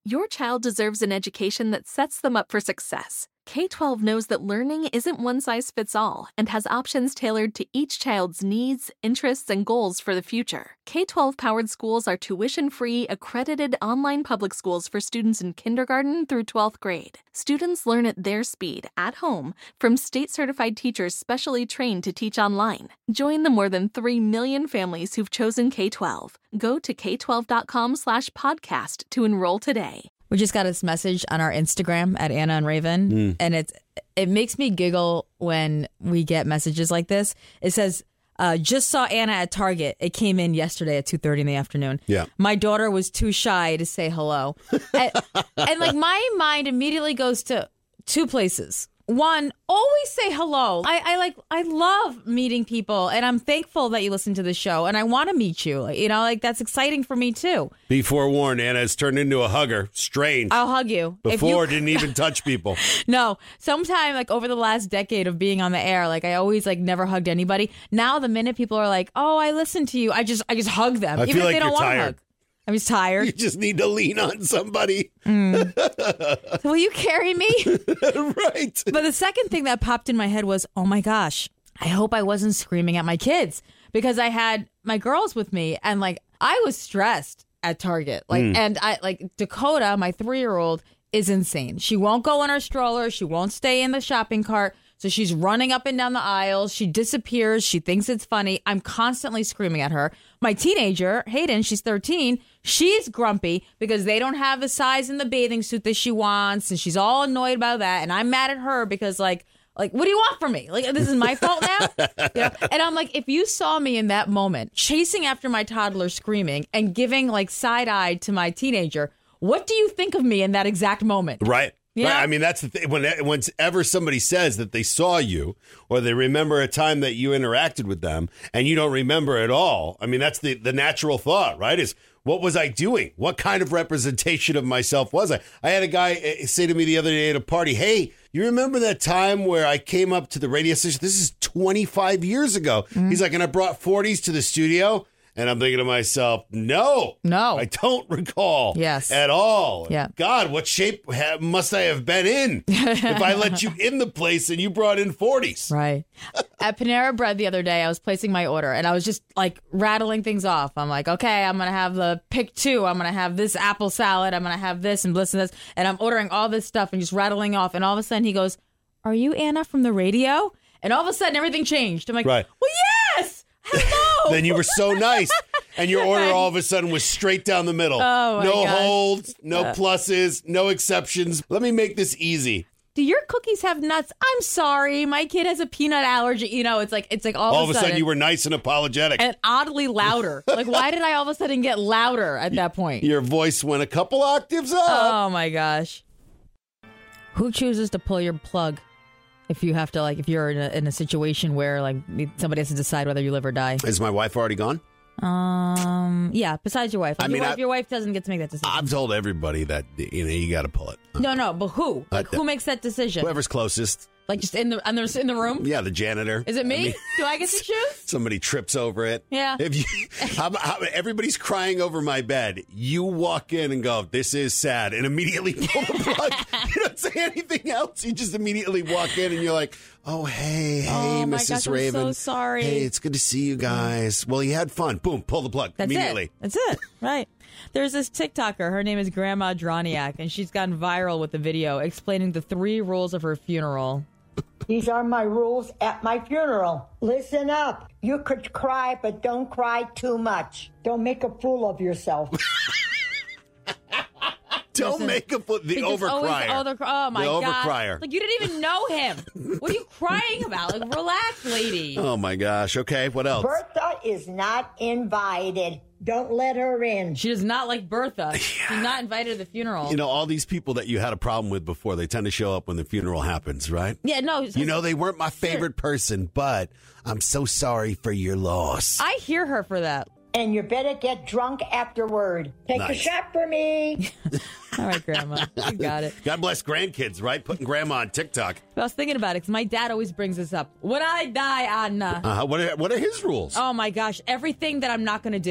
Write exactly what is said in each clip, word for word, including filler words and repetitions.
Your child deserves an education that sets them up for success. K twelve knows that learning isn't one size fits all and has options tailored to each child's needs, interests, and goals for the future. K twelve powered schools are tuition-free, accredited online public schools for students in kindergarten through twelfth grade. Students learn at their speed, at home, from state-certified teachers specially trained to teach online. Join the more than three million families who've chosen K twelve. Go to k twelve dot com slash podcast to enroll today. We just got this message on our Instagram at Anna and Raven, mm. and it's it makes me giggle when we get messages like this. It says, uh, just saw Anna at Target. It came in yesterday at two thirty in the afternoon. Yeah. My daughter was too shy to say hello. and, and like my mind immediately goes to two places. One, always say hello. I, I like, I love meeting people, and I'm thankful that you listen to the show, and I want to meet you. You know, like that's exciting for me too. Be forewarned, Anna has turned into a hugger. Strange. I'll hug you. Before, you... didn't even touch people. No, sometime like over the last decade of being on the air, like I always like never hugged anybody. Now, the minute people are like, "Oh, I listen to you," I just, I just hug them, I even feel if like they don't you're want to tired. hug. I'm just tired. You just need to lean on somebody. Mm. So will you carry me? Right. But the second thing that popped in my head was, oh my gosh, I hope I wasn't screaming at my kids, because I had my girls with me and like I was stressed at Target. Like, mm. and I like Dakota, my three-year-old, is insane. She won't go in her stroller. She won't stay in the shopping cart. So she's running up and down the aisles. She disappears. She thinks it's funny. I'm constantly screaming at her. My teenager, Hayden, she's thirteen. She's grumpy because they don't have the size in the bathing suit that she wants. And she's all annoyed about that. And I'm mad at her because like, like, what do you want from me? Like, this is my fault now? You know? And I'm like, if you saw me in that moment chasing after my toddler screaming and giving like side eye to my teenager, what do you think of me in that exact moment? Right. Yeah. Right. I mean, that's the thing. When, whenever somebody says that they saw you or they remember a time that you interacted with them and you don't remember at all, I mean, that's the, the natural thought, right? Is what was I doing? What kind of representation of myself was I? I had a guy say to me the other day at a party, hey, you remember that time where I came up to the radio station? This is twenty-five years ago. Mm-hmm. He's like, and I brought forties to the studio. And I'm thinking to myself, no, no, I don't recall yes. at all. Yeah. God, what shape ha- must I have been in if I let you in the place and you brought in forties? Right. At Panera Bread the other day, I was placing my order and I was just like rattling things off. I'm like, okay, I'm going to have the pick two. I'm going to have this apple salad. I'm going to have this and this and this. And I'm ordering all this stuff and just rattling off. And all of a sudden he goes, are you Anna from the radio? And all of a sudden everything changed. I'm like, right. Well, yes. Hello. Then you were so nice, and your order all of a sudden was straight down the middle. Oh my no gosh. holds, no uh, pluses, no exceptions. Let me make this easy. Do your cookies have nuts? I'm sorry, my kid has a peanut allergy. You know, it's like it's like all, all of a sudden, sudden you were nice and apologetic, and oddly louder. Like, why did I all of a sudden get louder at that point? Your voice went a couple octaves up. Oh my gosh! Who chooses to pull your plug? If you have to, like, if you're in a, in a situation where, like, somebody has to decide whether you live or die. Is my wife already gone? Um, yeah, besides your wife. Like, I mean, your, wife, I, your wife doesn't get to make that decision. I've told everybody that, you know, you got to pull it. No, no, but who? Like, uh, who makes that decision? Whoever's closest. Like, just in the in the, in the room? Yeah, the janitor. Is it me? I mean, Do I get to choose? Somebody trips over it. Yeah. If you, how, how, everybody's crying over my bed. You walk in and go, this is sad, and immediately pull the plug. You don't say anything else. You just immediately walk in and you're like, oh, hey, hey, oh, Missus My gosh, Raven. I'm so sorry. Hey, it's good to see you guys. Well, you had fun. Boom, pull the plug That's immediately. It. That's it. Right. There's this TikToker. Her name is Grandma Droniak, and she's gone viral with the video explaining the three rules of her funeral. These are my rules at my funeral. Listen up. You could cry, but don't cry too much. Don't make a fool of yourself. Don't Listen, make a fool. The overcrier. Over, oh, my the God. overcrier. Like, you didn't even know him. What are you crying about? Like, relax, lady. Oh, my gosh. Okay, what else? Bertha is not invited. Don't let her in. She does not like Bertha. Yeah. She's not invited to the funeral. You know, all these people that you had a problem with before, they tend to show up when the funeral happens, right? Yeah, no. You know, they weren't my favorite person, but I'm so sorry for your loss. I hear her for that. And you better get drunk afterward. Take nice. a shot for me. All right, Grandma. You got it. God bless grandkids, right? Putting Grandma on TikTok. I was thinking about it because my dad always brings this up. When I die, Anna. Uh, what, are, what are his rules? Oh, my gosh. Everything that I'm not going to do.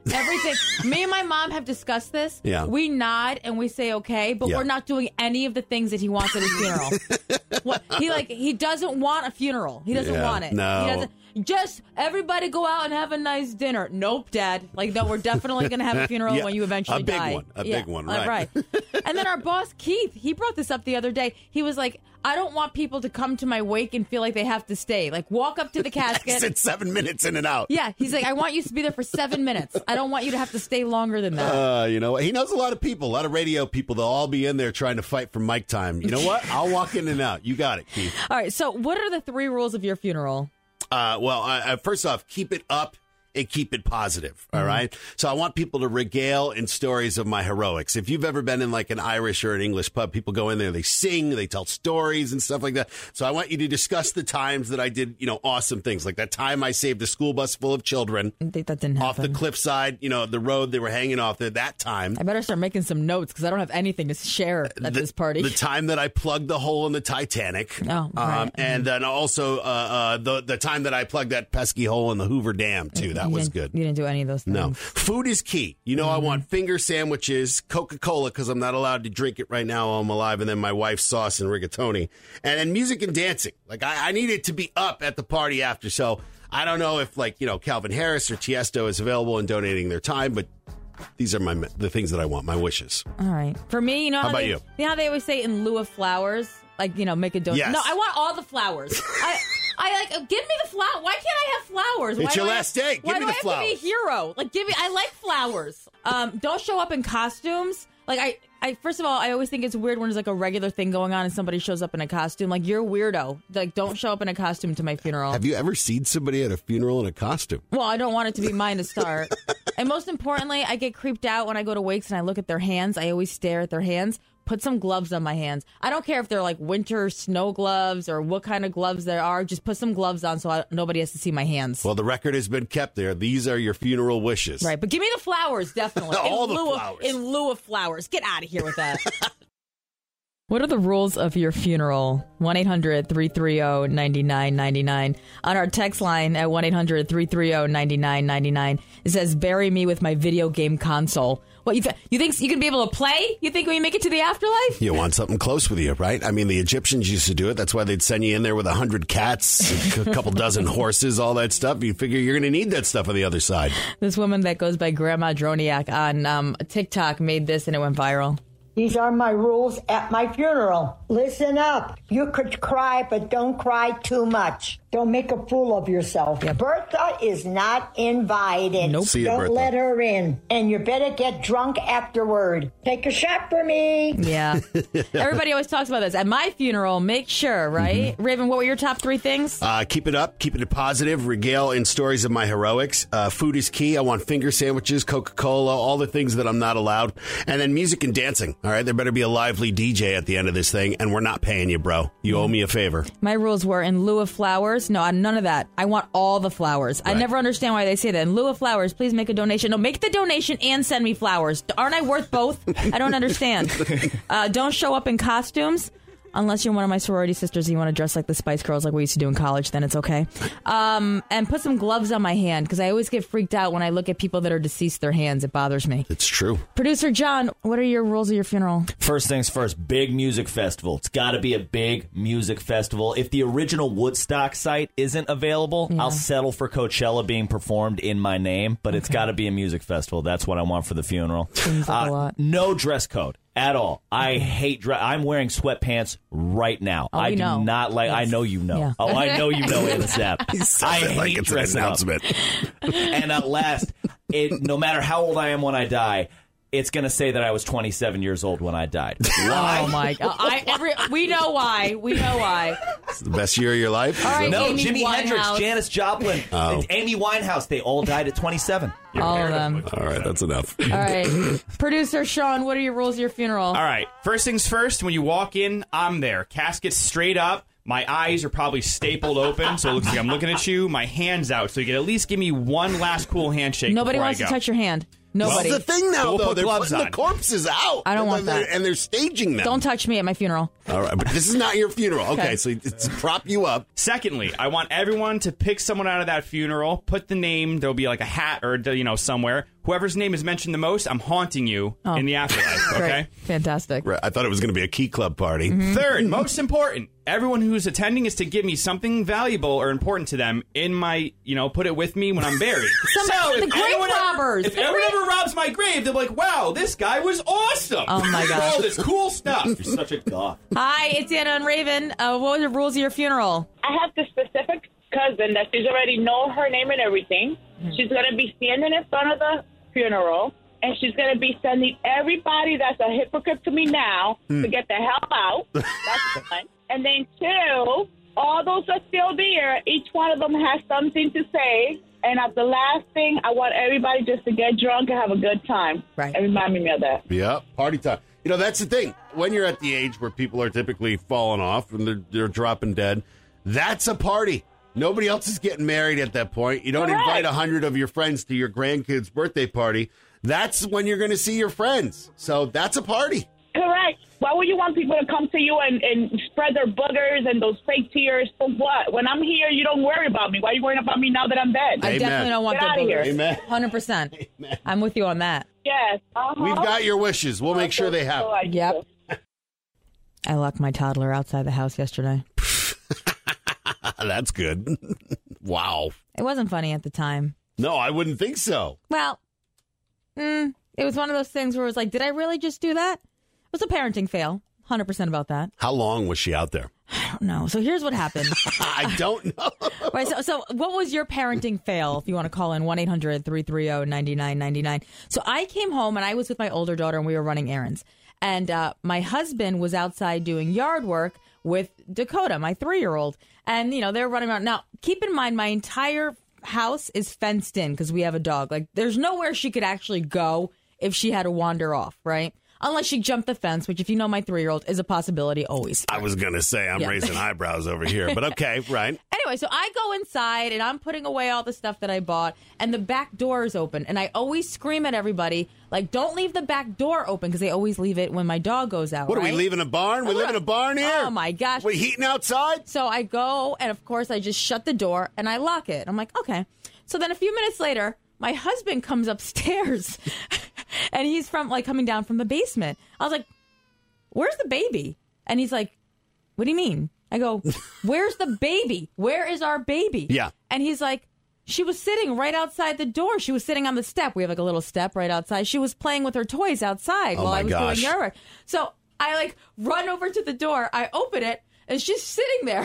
Everything. Me and my mom have discussed this. Yeah. We nod and we say okay, but Yeah. we're not doing any of the things that he wants at his funeral. What he like? He doesn't want a funeral. He doesn't Yeah, want it. no. He doesn't. Just everybody go out and have a nice dinner. Nope, Dad. Like, no, we're definitely going to have a funeral Yeah, when you eventually a big die. one, a Yeah, big one, uh, right. And then our boss, Keith, he brought this up the other day. He was like, I don't want people to come to my wake and feel like they have to stay. Like, walk up to the casket. It's seven minutes in and out. Yeah, he's like, I want you to be there for seven minutes. I don't want you to have to stay longer than that. Uh, you know what? He knows a lot of people, a lot of radio people. They'll all be in there trying to fight for mic time. You know what? I'll walk in and out. You got it, Keith. All right, so what are the three rules of your funeral? Uh, well, I, I, first off, keep it up and keep it positive. All Mm-hmm. right. So I want people to regale in stories of my heroics. If you've ever been in like an Irish or an English pub, people go in there, they sing, they tell stories and stuff like that. So I want you to discuss the times that I did, you know, awesome things like that time I saved a school bus full of children I think that didn't off happen. the cliffside, you know, the road they were hanging off there. That time. I better start making some notes because I don't have anything to share at the, this party. The time that I plugged the hole in the Titanic. Oh, right. um, and then also uh, uh, the the time that I plugged that pesky hole in the Hoover Dam too. That You was didn't- good. You didn't do any of those things. No, food is key. You know, Mm-hmm. I want finger sandwiches, Coca-Cola because I'm not allowed to drink it right now while I'm alive, and then my wife's sauce and rigatoni, and then music and dancing. Like I, I need it to be up at the party after. So I don't know if like you know Calvin Harris or Tiesto is available and donating their time, but these are my the things that I want, my wishes. All right. For me, you know how, How about they, you? you know how they always say in lieu of flowers, like, you know, make a donation. Yes. No, I want all the flowers. I, I like, give me the flower. Why can't I have flowers? It's why your do I last have, day. Give why me do the I have flowers. to be a hero? Like, give me, I like flowers. Um, don't show up in costumes. Like, I, I, first of all, I always think it's weird when there's like a regular thing going on and somebody shows up in a costume. Like, you're a weirdo. Like, don't show up in a costume to my funeral. Have you ever seen somebody at a funeral in a costume? Well, I don't want it to be mine to start. And most importantly, I get creeped out when I go to wakes and I look at their hands. I always stare at their hands. Put some gloves on my hands. I don't care if they're like winter snow gloves or what kind of gloves there are. Just put some gloves on so I, nobody has to see my hands. Well, the record has been kept there. These are your funeral wishes. Right, but give me the flowers, definitely. All in the lieu flowers. Of, in lieu of flowers. Get out of here with that. What are the rules of your funeral? one eight hundred three three zero nine nine nine nine. On our text line at one eight hundred three three zero nine nine nine nine, it says, bury me with my video game console. What, you, th- you think you can be able to play? You think when you make it to the afterlife? You want something close with you, right? I mean, the Egyptians used to do it. That's why they'd send you in there with a hundred cats, a couple dozen horses, all that stuff. You figure you're going to need that stuff on the other side. This woman that goes by Grandma Droniak on um, TikTok made this and it went viral. These are my rules at my funeral. Listen up. You could cry, but don't cry too much. Don't make a fool of yourself. Bertha is not invited. Nope. See ya, Don't Bertha. let her in. And you better get drunk afterward. Take a shot for me. Yeah. Everybody always talks about this. At my funeral, make sure, right? Mm-hmm. Raven, what were your top three things? Uh, keep it up. Keep it positive. Regale in stories of my heroics. Uh, food is key. I want finger sandwiches, Coca-Cola, all the things that I'm not allowed. And then music and dancing. All right. There better be a lively D J at the end of this thing. And we're not paying you, bro. You owe me a favor. My rules were in lieu of flowers. No, none of that. I want all the flowers. I Right. never understand why they say that. In lieu of flowers, please make a donation. No, make the donation and send me flowers. Aren't I worth both? I don't understand. Uh, don't show up in costumes. Unless you're one of my sorority sisters and you want to dress like the Spice Girls like we used to do in college, then it's okay. Um, and put some gloves on my hand because I always get freaked out when I look at people that are deceased, their hands. It bothers me. It's true. Producer John, what are your rules of your funeral? First things first, big music festival. It's got to be a big music festival. If the original Woodstock site isn't available, Yeah. I'll settle for Coachella being performed in my name, but it's got to be a music festival. That's what I want for the funeral. Seems like a lot. No dress code at all. I hate dress. I'm wearing sweatpants right now. Oh, I we do know. not like. I Yes. know you know. Yeah. Oh, I know you know, Anna Sapp. I Sounds hate like it's an dressing up. announcement. And at last, it, no matter how old I am when I die, it's going to say that I was twenty-seven years old when I died. Why? Oh my God! I, every, we know why. We know why. It's the best year of your life. All right, No, Amy Jimi Hendrix, Winehouse. Janis Joplin, Oh. Amy Winehouse, they all died at twenty-seven. All of them. All right, that's enough. All right, producer Sean, what are your rules of your funeral? All right. First things first, when you walk in, I'm there. Casket straight up. My eyes are probably stapled open, so it looks like I'm looking at you. My hand's out, so you can at least give me one last cool handshake. Nobody before wants I to go. touch your hand. Nobody. That's the thing now, We'll though. put They're gloves putting the on. corpses out. I don't want And they're- that. And they're staging them. Don't touch me at my funeral. All right, but this is not your funeral. Okay, Okay. so it's prop you up. Secondly, I want everyone to pick someone out of that funeral, put the name, there'll be like a hat or, you know, somewhere. whoever's name is mentioned the most, I'm haunting you Oh. in the afterlife, okay? Great. Fantastic. Right. I thought it was going to be a Key Club party. Mm-hmm. Third, most important, everyone who's attending is to give me something valuable or important to them in my, you know, put it with me when I'm buried. Some- so the if grave anyone ever- robbers. If The anyone grave- ever robs my grave, they're like, wow, this guy was awesome. Oh, my gosh. All this cool stuff. You're such a goth. Hi, it's Anna and Raven. Uh, what were the rules of your funeral? I have this specific cousin that she's already know her name and everything. She's going to be standing in front of the funeral, and she's going to be sending everybody that's a hypocrite to me now to get the hell out. That's one. And then two, all those are still there. Each one of them has something to say. And at the last thing, I want everybody just to get drunk and have a good time. Right. And remind me of that. Yeah, party time. You know, that's the thing. When you're at the age where people are typically falling off and they're, they're dropping dead, that's a party. Nobody else is getting married at that point. You don't Correct. invite a hundred of your friends to your grandkid's birthday party. That's when you're going to see your friends. So that's a party. Correct. Why would you want people to come to you and, and spread their boogers and those fake tears? For what? When I'm here, you don't worry about me. Why are you worrying about me now that I'm dead? I Amen. definitely don't want Get the outta here. boogers. Amen. one hundred percent. I'm with you on that. Yes. Uh-huh. We've got your wishes. We'll make sure they So happen. I- Yep. I locked my toddler outside the house yesterday. That's good. Wow. It wasn't funny at the time. No, I wouldn't think so. Well, mm, it was one of those things where it was like, did I really just do that? It was a parenting fail. one hundred percent about that. How long was she out there? I don't know. So here's what happened. I don't know. Right, so, so what was your parenting fail? If you want to call in one eight hundred three three zero nine nine nine nine. So I came home and I was with my older daughter and we were running errands. And uh, my husband was outside doing yard work with Dakota, my three-year-old. And, you know, they're running around. Now, keep in mind, my entire house is fenced in because we have a dog. Like, there's nowhere she could actually go if she had to wander off, right? Unless she jumped the fence, which, if you know my three-year-old, is a possibility always. I was going to say I'm Yeah. raising eyebrows over here, but okay, right. Anyway, so I go inside and I'm putting away all the stuff that I bought, and the back door is open. And I always scream at everybody, like, don't leave the back door open, because they always leave it when my dog goes out. What, right? are we leaving a barn? We Oh, live in a barn here? Oh, my gosh. We heating outside? So I go, and of course, I just shut the door and I lock it. I'm like, okay. So then a few minutes later, my husband comes upstairs, and he's from, like, coming down from the basement. I was like, where's the baby? And he's like, what do you mean? I go, where's the baby? Where is our baby? Yeah. And he's like, she was sitting right outside the door. She was sitting on the step. We have like a little step right outside. She was playing with her toys outside Oh, while my I was gosh. doing yard work. So I like run over to the door. I open it, and she's sitting there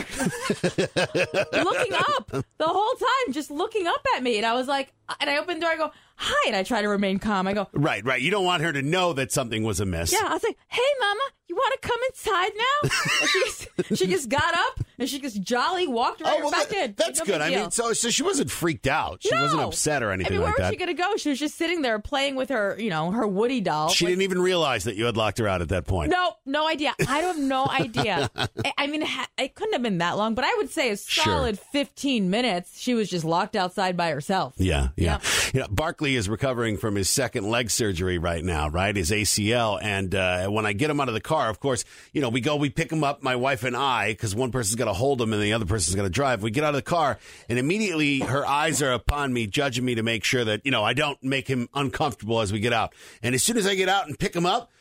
looking up the whole time, just looking up at me. And I was like, and I open the door, I go, hi. And I try to remain calm. I go, Right, right. You don't want her to know that something was amiss. yeah. I was like, hey, Mama, you want to come inside now? And she, just, she just got up and she just jolly walked right Oh, well, back that- in. that's No good. big I deal. mean, so so she wasn't freaked out. She wasn't No. upset or anything I mean, where like was that. she going to go? She was just sitting there playing with her, you know, her Woody doll. She Like, didn't even realize that you had locked her out at that point. No, no idea. I have no idea. I, I mean, it, ha- it couldn't have been that long, but I would say a Sure. solid fifteen minutes. She was just locked outside by herself. Yeah, yeah. Yeah. You know, Barkley is recovering from his second leg surgery right now, right? His A C L. And uh, when I get him out of the car, of course, you know, we go, we pick him up, my wife and I, because one person's got to hold him and the other person's got to drive. We get out of the car, and immediately her eyes are upon me, judging me to make sure that, you know, I don't make him uncomfortable as we get out. And as soon as I get out and pick him up,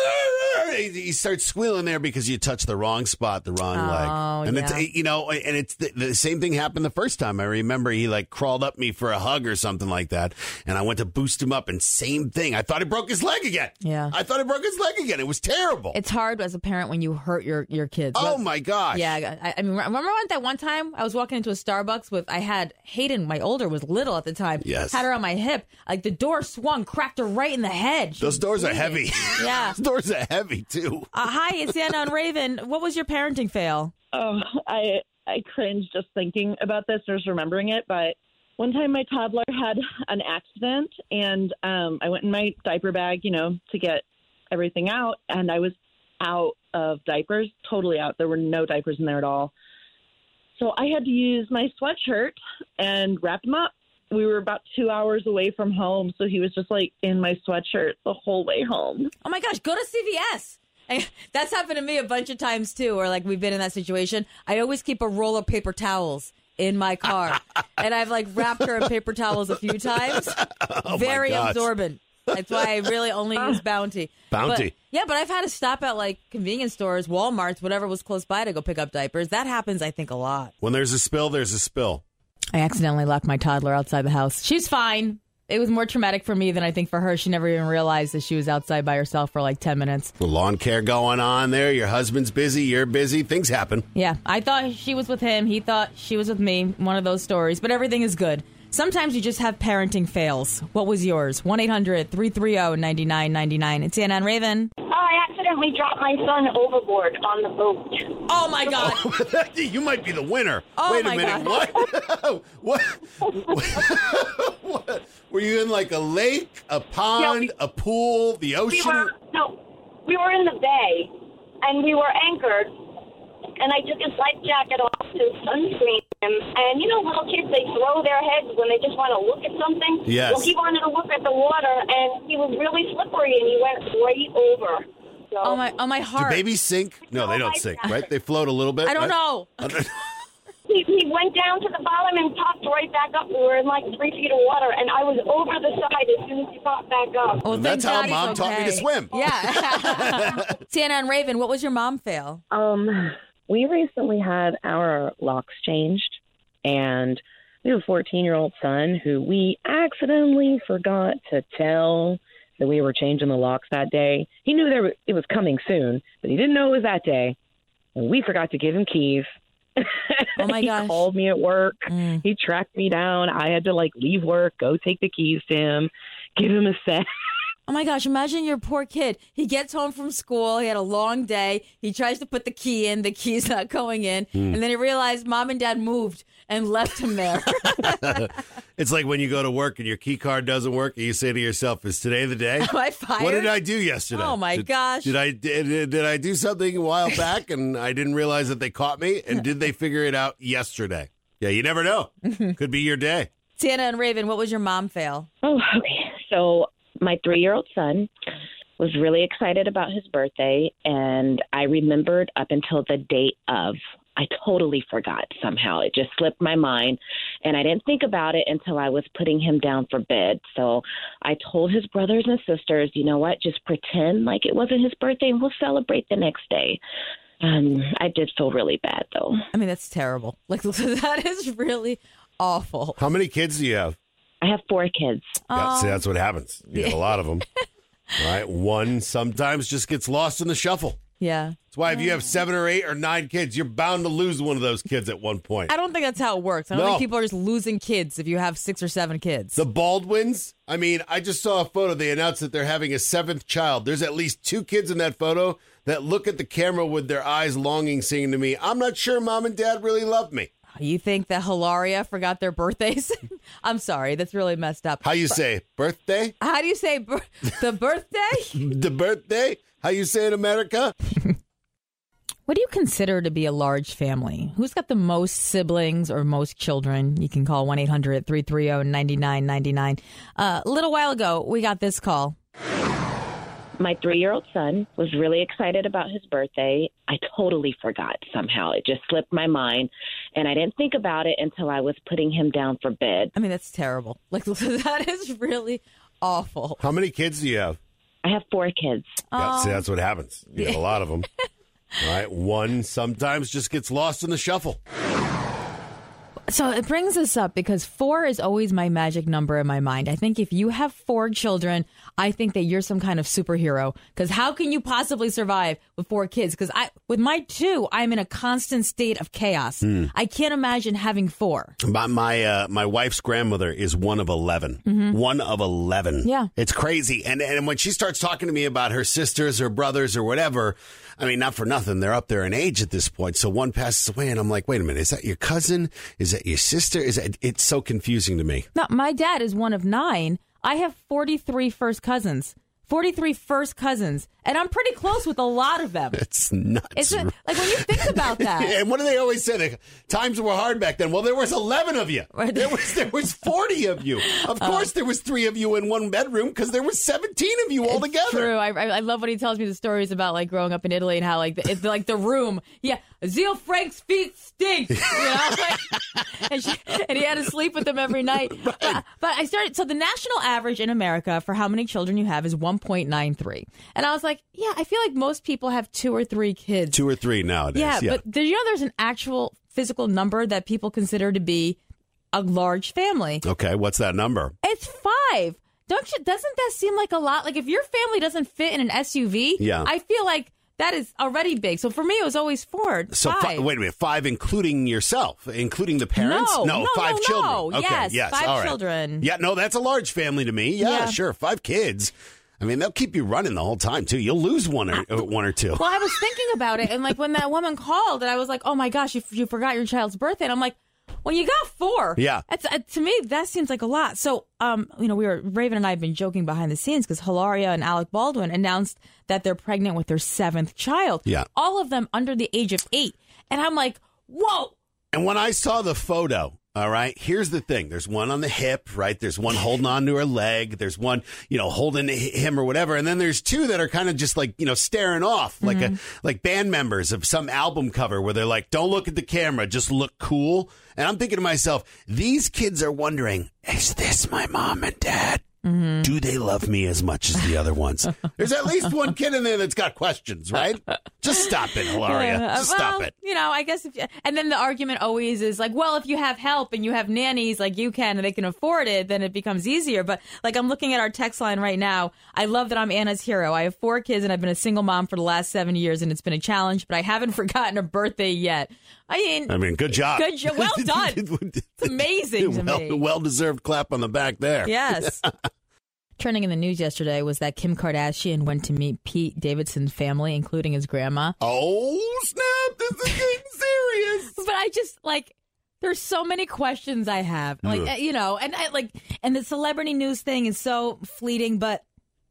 he starts squealing there because you touched the wrong spot, the wrong Oh, leg. And yeah. it's, you know, and it's the, the same thing happened the first time. I remember he like crawled up me for a hug or something like that. And I went to boost him up and same thing. I thought he broke his leg again. Yeah. I thought he broke his leg again. It was terrible. It's hard as a parent when you hurt your, your kids. oh But- my gosh. Yeah, I, I mean, remember when that one time I was walking into a Starbucks with, I had Hayden, my older, was little at the time. Yes. Had her on my hip. Like the door swung, cracked her right in the head. She Those was doors are bleeding. heavy. Yeah. Those doors are heavy too. Uh, hi, it's Anna and Raven. What was your parenting fail? Oh, I I cringe just thinking about this or just remembering it. But one time my toddler had an accident, and um, I went in my diaper bag, you know, to get everything out, and I was out of diapers, totally out. There were no diapers in there at all. So I had to use my sweatshirt and wrap him up. We were about two hours away from home, so he was just like in my sweatshirt the whole way home. Oh my gosh, go to C V S. And that's happened to me a bunch of times too, or like we've been in that situation. I always keep a roll of paper towels in my car. And I've like wrapped her in paper towels a few times. Oh, Very my gosh. absorbent. That's why I really only use Bounty. Bounty. But, yeah, but I've had to stop at like convenience stores, Walmarts, whatever was close by to go pick up diapers. That happens, I think, a lot. When there's a spill, there's a spill. I accidentally locked my toddler outside the house. She's fine. It was more traumatic for me than I think for her. She never even realized that she was outside by herself for like ten minutes. The lawn care going on there. Your husband's busy. You're busy. Things happen. Yeah, I thought she was with him. He thought she was with me. One of those stories. But everything is good. Sometimes you just have parenting fails. What was yours? one eight hundred three three zero nine nine nine nine. It's Anna and Raven. Oh, I accidentally dropped my son overboard on the boat. Oh, my God. You might be the winner. Oh, Wait a my minute. God. What? what? What? Were you in like a lake, a pond, Yeah, we- a pool, the We ocean? were, no, we were in the bay, and we were anchored, and I took his life jacket off to sunscreen him. And you know, little kids, they throw their heads when they just want to look at something. Yes. Well, he wanted to look at the water, and he was really slippery, and he went right over. So, Oh, my, oh, my Do heart. babies sink? No, they don't sink, right? They float a little bit. I don't right? know. I don't- He, he went down to the bottom and popped right back up. We were in like three feet of water, and I was over the side as soon as he popped back up. Well, That's thank how God he's Mom taught me to okay. swim. Yeah. Sienna and Raven, what was your mom fail? Um, we recently had our locks changed, and we have a fourteen-year-old son who we accidentally forgot to tell that we were changing the locks that day. He knew there it was coming soon, but he didn't know it was that day, and we forgot to give him keys. Oh, my he gosh. called me at work. Mm. He tracked me down. I had to, like, leave work, go take the keys to him, give him a set. Oh, my gosh. Imagine your poor kid. He gets home from school. He had a long day. He tries to put the key in. The key's not going in. Hmm. And then he realized mom and dad moved and left him there. It's like when you go to work and your key card doesn't work, and you say to yourself, "Is today the day?" Am I fired? What did I do yesterday? Oh, my Did- gosh. Did I did, did I do something a while back and I didn't realize that they caught me? And did they figure it out yesterday? Yeah, you never know. Could be your day. Sienna and Raven, what was your mom fail? Oh, okay. So my three-year-old son was really excited about his birthday, and I remembered up until the date of. I totally forgot somehow. It just slipped my mind, and I didn't think about it until I was putting him down for bed. So I told his brothers and sisters, you know what, just pretend like it wasn't his birthday, and we'll celebrate the next day. Um, I did feel really bad, though. I mean, that's terrible. Like, that is really awful. How many kids do you have? I have four kids. Yeah, Oh. see, that's what happens. You have a lot of them. All right, one sometimes just gets lost in the shuffle. Yeah. That's why if you have seven or eight or nine kids, you're bound to lose one of those kids at one point. I don't think that's how it works. I don't No. think people are just losing kids if you have six or seven kids. The Baldwins, I mean, I just saw a photo. They announced that they're having a seventh child. There's at least two kids in that photo that look at the camera with their eyes longing, saying to me, "I'm not sure mom and dad really love me." You think that Hilaria forgot their birthdays? I'm sorry. That's really messed up. How you say birthday? How do you say bir- the birthday? The birthday? How you say in America? What do you consider to be a large family? Who's got the most siblings or most children? You can call one eight hundred three three zero nine nine nine nine. Uh, a little while ago, we got this call. My three-year-old son was really excited about his birthday. I totally forgot somehow. It just slipped my mind, and I didn't think about it until I was putting him down for bed. I mean, that's terrible. Like, that is really awful. How many kids do you have? I have four kids. Yeah, see, that's what happens. You have a lot of them. All right, one sometimes just gets lost in the shuffle. So it brings us up because four is always my magic number in my mind. I think if you have four children, I think that you're some kind of superhero. Because how can you possibly survive with four kids? Because I, with my two, I'm in a constant state of chaos. Mm. I can't imagine having four. My my, uh, my wife's grandmother is one of eleven. Mm-hmm. One of eleven. Yeah. It's crazy. And and when she starts talking to me about her sisters or brothers or whatever, I mean, not for nothing, they're up there in age at this point. So one passes away, and I'm like, wait a minute, is that your cousin? Is that your sister? Is that, it's so confusing to me. No, my dad is one of nine. I have forty-three first cousins. forty-three first cousins, and I'm pretty close with a lot of them. It's nuts. It's a, like when you think about that. And what do they always say? They, times were hard back then. Well, there was eleven of you. There was there was forty of you. Of course, uh, there was three of you in one bedroom because there was seventeen of you all together. True. I, I love when he tells me the stories about like growing up in Italy and how like the, it's like the room. Yeah, Zio Frank's feet stink. You know, like, and, she, and he had to sleep with them every night. Right. But, but I started. So the national average in America for how many children you have is one point nine three, and I was like, yeah, I feel like most people have two or three kids. Two or three nowadays. Yeah, yeah. but there, you know, there's an actual physical number that people consider to be a large family. Okay, what's that number? It's five. Don't you? Doesn't that seem like a lot? Like if your family doesn't fit in an S U V, yeah. I feel like that is already big. So for me, it was always four. So five. Fi- wait a minute, five including yourself, including the parents? No, no, five no, children. no. Okay, yes, yes, five all right. children. Yeah, no, that's a large family to me. Yeah, Yeah. sure, five kids. I mean, they'll keep you running the whole time too. You'll lose one or uh, one or two. Well, I was thinking about it, and like when that woman called, and I was like, "Oh my gosh, you, you forgot your child's birthday," and I'm like, "Well, you got four. Yeah, that's uh, to me that seems like a lot." So, um, you know, we were Raven and I have been joking behind the scenes because Hilaria and Alec Baldwin announced that they're pregnant with their seventh child. Yeah, all of them under the age of eight, and I'm like, "Whoa!" And when I saw the photo. All right. Here's the thing. There's one on the hip, right? There's one holding on to her leg. There's one, you know, holding him or whatever. And then there's two that are kind of just like, you know, staring off like mm-hmm. a like band members of some album cover where they're like, don't look at the camera, just look cool. And I'm thinking to myself, these kids are wondering, is this my mom and dad? Mm-hmm. Do they love me as much as the other ones? There's at least one kid in there that's got questions, right? Just stop it, Hilaria. Just well, stop it. You know, I guess if you, and then the argument always is like, well, if you have help and you have nannies like you can and they can afford it, then it becomes easier. But like I'm looking at our text line right now. I love that I'm Anna's hero. I have four kids and I've been a single mom for the last seven years and it's been a challenge, but I haven't forgotten a birthday yet. I mean, I mean, good job. Good job. Well done. It's amazing to well, me. Well-deserved clap on the back there. Yes. Trending in the news yesterday was that Kim Kardashian went to meet Pete Davidson's family, including his grandma. Oh, snap. This is getting serious. But I just, like, there's so many questions I have. Like, Ugh. you know, and I like, and the celebrity news thing is so fleeting, but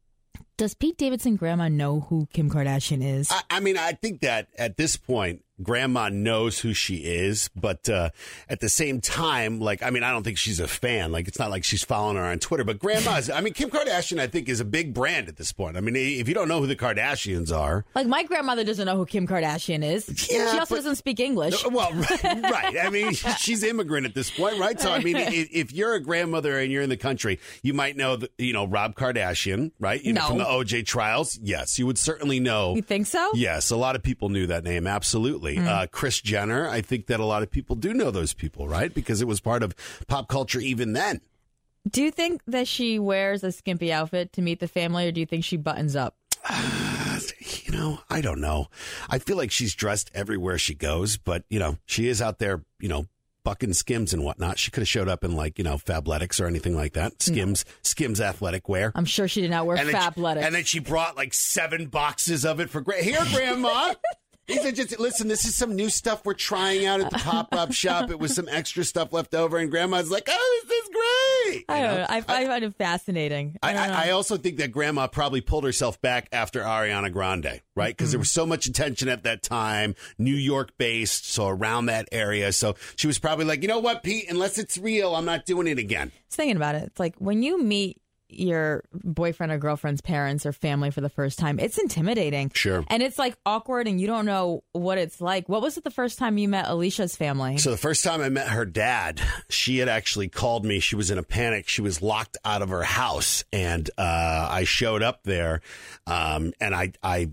does Pete Davidson's grandma know who Kim Kardashian is? I, I mean, I think that at this point, grandma knows who she is, but uh, at the same time, like, I mean, I don't think she's a fan. Like, it's not like she's following her on Twitter, but grandma's, I mean, Kim Kardashian, I think, is a big brand at this point. I mean, if you don't know who the Kardashians are. Like, my grandmother doesn't know who Kim Kardashian is. Yeah, she also but, doesn't speak English. Well, right, right. I mean, she's immigrant at this point, right? So, I mean, if, if you're a grandmother and you're in the country, you might know, the, you know, Rob Kardashian, right? You no. know, from the O J trials. Yes, you would certainly know. You think so? Yes, a lot of people knew that name. Absolutely. Mm. Uh, Kris Jenner, I think that a lot of people do know those people, right? Because it was part of pop culture even then. Do you think that she wears a skimpy outfit to meet the family, or do you think she buttons up? Uh, you know, I don't know. I feel like she's dressed everywhere she goes, but, you know, she is out there, you know, bucking Skims and whatnot. She could have showed up in, like, you know, Fabletics or anything like that. Skims, no. Skims athletic wear. I'm sure she did not wear and Fabletics. She, and then she brought like seven boxes of it for gra- here, Grandma. These are just, listen, this is some new stuff we're trying out at the pop-up shop. It was some extra stuff left over, and Grandma's like, oh, this is great. I don't know. I, I find it fascinating. I, I, I also think that Grandma probably pulled herself back after Ariana Grande, right? Because mm-hmm. there was so much attention at that time, New York-based, so around that area. So she was probably like, you know what, Pete, unless it's real, I'm not doing it again. I was thinking about it. It's like when you meet your boyfriend or girlfriend's parents or family for the first time, it's intimidating. Sure. And it's like awkward and you don't know what it's like. What was it the first time you met Alicia's family? So the first time I met her dad, she had actually called me. She was in a panic. She was locked out of her house. And uh, I showed up there um, and I, I,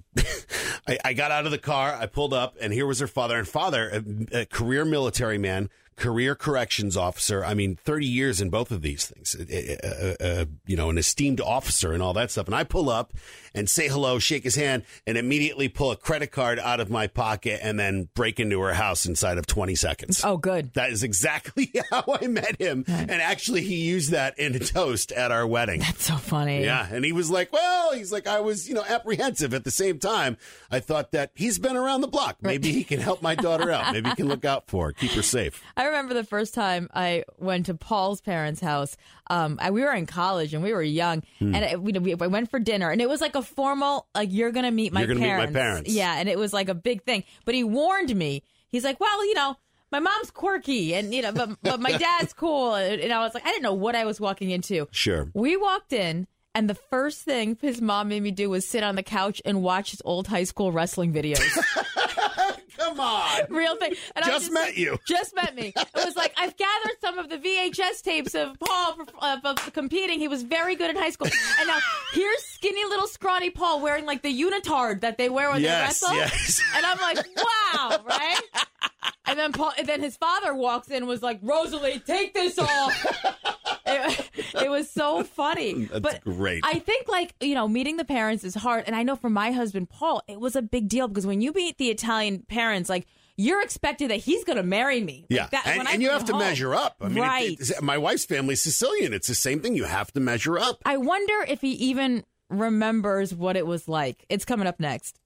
I, I got out of the car. I pulled up and here was her father. And father, a, a career military man, career corrections officer. I mean, thirty years in both of these things, uh, uh, you know, an esteemed officer and all that stuff. And I pull up and say hello, shake his hand, and immediately pull a credit card out of my pocket and then break into her house inside of twenty seconds. Oh, good. That is exactly how I met him. Right. And actually, he used that in a toast at our wedding. That's so funny. Yeah. And he was like, well, he's like, I was, you know, apprehensive. At the same time, I thought that he's been around the block. Maybe he can help my daughter out. Maybe he can look out for her, keep her safe. I I remember the first time I went to Paul's parents' house. Um, I, we were in college and we were young, Hmm. and it, we, we went for dinner, and it was like a formal, like, you're gonna meet my You're gonna meet my parents. parents. Yeah, and it was like a big thing. But he warned me. He's like, well, you know, my mom's quirky, and you know, but but my dad's cool, and, and I was like, I didn't know what I was walking into. Sure. We walked in. And the first thing his mom made me do was sit on the couch and watch his old high school wrestling videos. Come on. Real thing. And I Just met you. Just met me. It was like, I've gathered some of the V H S tapes of Paul uh, of competing. He was very good in high school. And now here's skinny little scrawny Paul wearing like the unitard that they wear when Yes, they wrestle. yes. And I'm like, wow, right? And then Paul, and then his father walks in and was like, Rosalie, take this off. It, it was so funny. That's but great. I think, like, you know, meeting the parents is hard. And I know for my husband, Paul, it was a big deal because when you meet the Italian parents, like, you're expected that he's going to marry me. Like Yeah, that, and, when I and you came have to home. measure up. I mean, it- right. it's- my wife's family's Sicilian. It's the same thing. You have to measure up. I wonder if he even remembers what it was like. It's coming up next.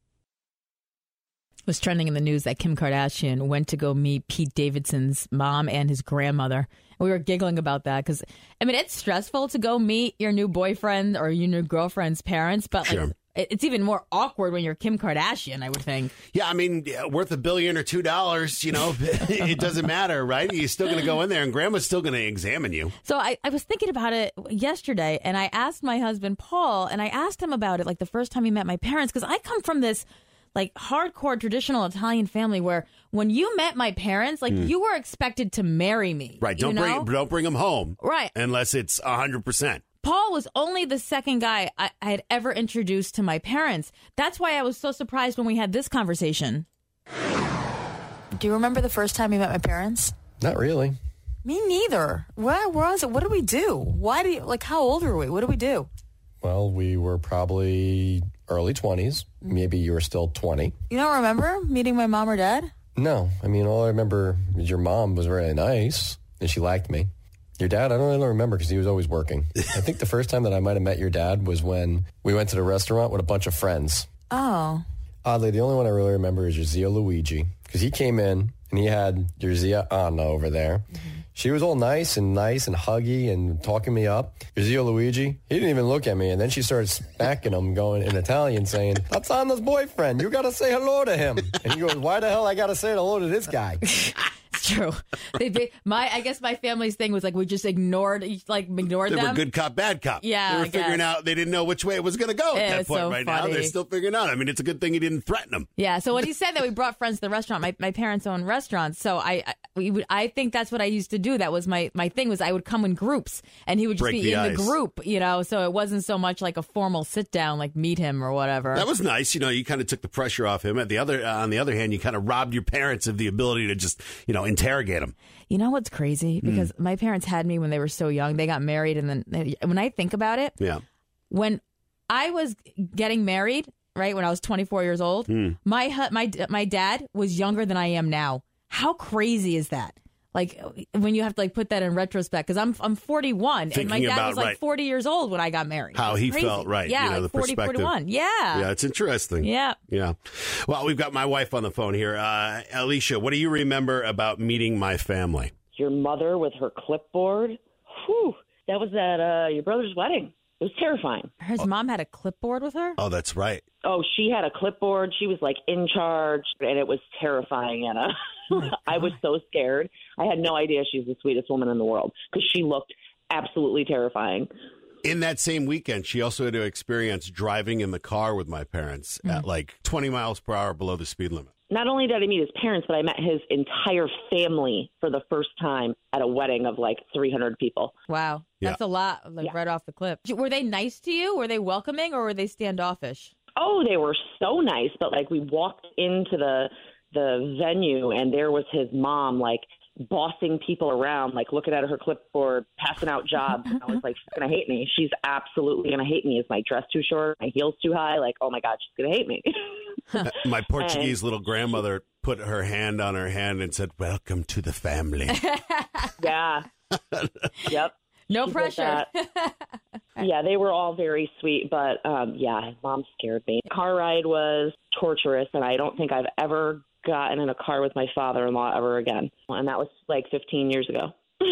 It was trending in the news that Kim Kardashian went to go meet Pete Davidson's mom and his grandmother. We were giggling about that because, I mean, it's stressful to go meet your new boyfriend or your new girlfriend's parents, but Sure. like, it- it's even more awkward when you're Kim Kardashian, I would think. Yeah, I mean, yeah, worth a billion or two dollars, you know, it doesn't matter, right? You're still going to go in there, and grandma's still going to examine you. So I, I was thinking about it yesterday, and I asked my husband, Paul, and I asked him about it like the first time he met my parents, because I come from this like hardcore traditional Italian family where when you met my parents, like you were expected to marry me. Right? Don't you know? bring don't bring them home, Right. Unless it's a hundred percent. Paul was only the second guy I, I had ever introduced to my parents. That's why I was so surprised when we had this conversation. Do you remember the first time you met my parents? Not really. Me neither. Where was it? What did we do? Why do you, like, how old were we? What did we do? Well, we were probably early twenties. Maybe you were still twenty. You don't remember meeting my mom or dad? No. I mean, all I remember is your mom was really nice, and she liked me. Your dad, I don't really remember because he was always working. I think the first time that I might have met your dad was when we went to the restaurant with a bunch of friends. Oh. Oddly, the only one I really remember is your Zia Luigi, because he came in and he had your Zia Anna over there. Mm-hmm. She was all nice and nice and huggy and talking me up. Your Zia Luigi, he didn't even look at me, and then she started smacking him, going in Italian, saying, "That's Anna's boyfriend. You got to say hello to him." And he goes, "Why the hell I got to say hello to this guy?" It's true. They, they, my, I guess my family's thing was like we just ignored, like ignored They them. were good cop, bad cop. Yeah, they were I figuring guess. out. They didn't know which way it was going to go at It that was point. so Right now, funny. they're still figuring out. I mean, it's a good thing he didn't threaten them. Yeah. So when he said that we brought friends to the restaurant, my, my parents own restaurants. So I, I we would I think that's what I used to do. That was my my thing was I would come in groups and he would just Break be the in ice. the group, you know. So it wasn't so much like a formal sit down, like meet him or whatever. That was nice. You know, you kind of took the pressure off him. At the other, uh, on the other hand, you kind of robbed your parents of the ability to just, you know, interrogate him. You know what's crazy? Because my parents had me when they were so young. They got married, and then they, when I think about it, Yeah. when I was getting married, right when I was twenty-four years old, my hu- my my dad was younger than I am now. How crazy is that? Like when you have to like put that in retrospect, because I'm I'm forty-one, and my Thinking dad about, was like right. forty years old when I got married. How It's he crazy. felt, right? Yeah, you know, like the forty, perspective. forty-one. Yeah. Yeah, it's interesting. Yeah. Yeah. Well, we've got my wife on the phone here. Uh, Alicia, what do you remember about meeting my family? Your mother with her clipboard. Whew, that was at uh, your brother's wedding. It was terrifying. His mom had a clipboard with her? Oh, that's right. Oh, she had a clipboard. She was like in charge, and it was terrifying, Anna. I was so scared. I had no idea she's the sweetest woman in the world because she looked absolutely terrifying. In that same weekend, she also had to experience driving in the car with my parents Mm. at like twenty miles per hour below the speed limit. Not only did I meet his parents, but I met his entire family for the first time at a wedding of like three hundred people. Wow. Yeah. That's a lot, like right off the clip. Were they nice to you? Were they welcoming, or were they standoffish? Oh, they were so nice, but like we walked into the the venue and there was his mom like bossing people around, like looking at her clipboard, passing out jobs. And I was like, she's gonna hate me. She's absolutely gonna hate me. Is my dress too short? My heels too high? Like, oh my God, she's gonna hate me. My Portuguese little grandmother put her hand on her hand and said, "Welcome to the family." Yeah. Yep. No She did pressure. that. Yeah, they were all very sweet, but um, yeah, mom scared me. Car ride was torturous, and I don't think I've ever gotten in a car with my father-in-law ever again. And that was like fifteen years ago.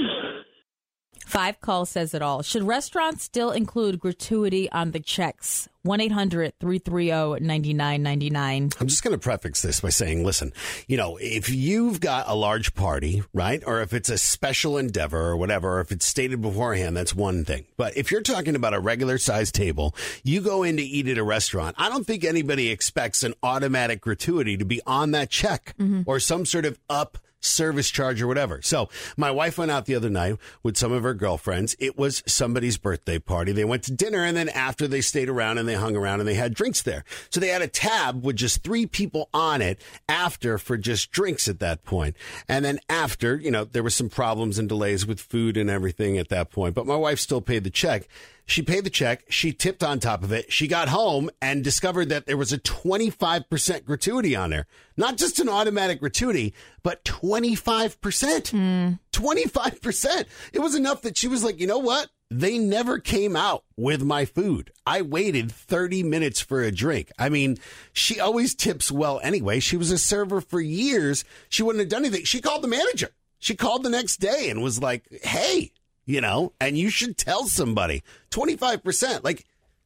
Five Call says it all. Should restaurants still include gratuity on the checks? one eight hundred three three zero nine nine nine nine. I'm just going to prefix this by saying, listen, you know, if you've got a large party, right, or if it's a special endeavor or whatever, or if it's stated beforehand, that's one thing. But if you're talking about a regular sized table, you go in to eat at a restaurant, I don't think anybody expects an automatic gratuity to be on that check mm-hmm. or some sort of up service charge or whatever. So my wife went out the other night with some of her girlfriends. It was somebody's birthday party. They went to dinner, and then after they stayed around and they hung around and they had drinks there. So they had a tab with just three people on it after for just drinks at that point. And then after, you know, there were some problems and delays with food and everything at that point. But my wife still paid the check. She paid the check. She tipped on top of it. She got home and discovered that there was a twenty-five percent gratuity on there. Not just an automatic gratuity, but twenty-five percent. Mm. twenty-five percent. It was enough that she was like, you know what? They never came out with my food. I waited thirty minutes for a drink. I mean, she always tips well anyway. She was a server for years. She wouldn't have done anything. She called the manager. She called the next day and was like, hey, you know, and you should tell somebody. twenty-five percent. Like,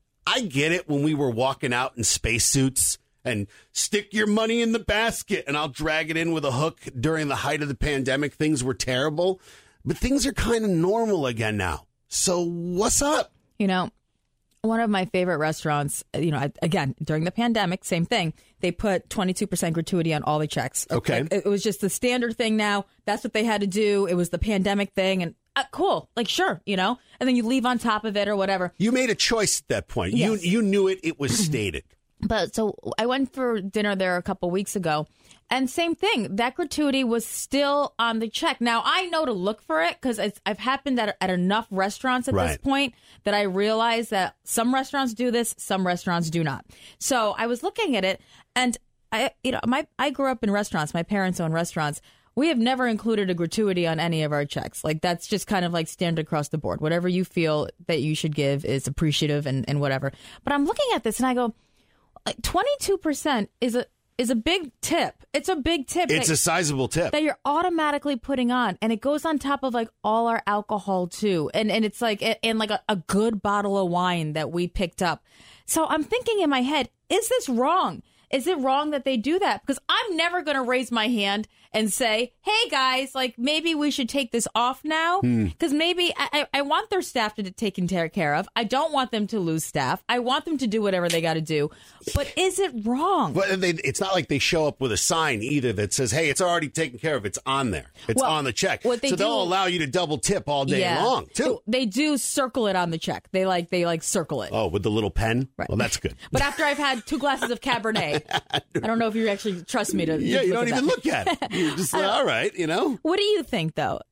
I get it when we were walking out in spacesuits and stick your money in the basket and I'll drag it in with a hook during the height of the pandemic. Things were terrible, but things are kind of normal again now. So what's up? You know, one of my favorite restaurants, you know, again, during the pandemic, same thing. They put twenty-two percent gratuity on all the checks. Okay. Like, it was just the standard thing now. That's what they had to do. It was the pandemic thing. And uh, cool. Like, sure, you know, and then you leave on top of it or whatever. You made a choice at that point. Yes. You you knew it. It was stated. But so I went for dinner there a couple weeks ago. And same thing, that gratuity was still on the check. Now, I know to look for it because I've happened at, at enough restaurants at right. this point that I realize that some restaurants do this, some restaurants do not. So I was looking at it, and I, you know, my I grew up in restaurants. My parents own restaurants. We have never included a gratuity on any of our checks. Like, that's just kind of like standard across the board. Whatever you feel that you should give is appreciative and, and whatever. But I'm looking at this and I go, like, twenty-two percent is a is a big tip. It's a big tip. It's that, a sizable tip. That you're automatically putting on. And it goes on top of like all our alcohol too. And and it's like, and like a, a good bottle of wine that we picked up. So I'm thinking in my head, is this wrong? Is it wrong that they do that? Because I'm never going to raise my hand and say, hey, guys, like, maybe we should take this off now. Because hmm. maybe I, I want their staff to be taken care of. I don't want them to lose staff. I want them to do whatever they got to do. But is it wrong? Well, they, it's not like they show up with a sign either that says, hey, it's already taken care of. It's on there. It's well, on the check. What they so do, they'll allow you to double tip all day yeah, long, too. They do circle it on the check. They like they like circle it. Oh, with the little pen? Right. Well, that's good. But after I've had two glasses of Cabernet, I don't know if you actually trust me to. Yeah, you don't even that. look at it. You're just like, all right, you know. What do you think, though?